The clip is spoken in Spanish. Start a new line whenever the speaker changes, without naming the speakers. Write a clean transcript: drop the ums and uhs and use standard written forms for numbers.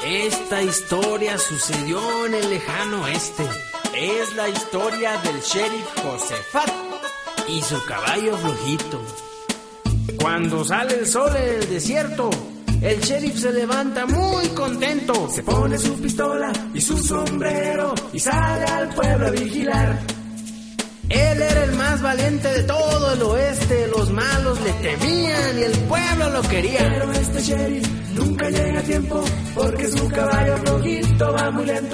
Esta historia sucedió en el lejano oeste. Es la historia del sheriff Josafat y su caballo flojito. Cuando sale el sol en el desierto, el sheriff se levanta muy contento. Se pone su pistola y su sombrero y sale al pueblo a vigilar. Él era el más valiente de todo el oeste. Los malos le temían y el pueblo lo quería.
Pero este sheriff nunca llega a tiempo porque su caballo flojito va muy lento.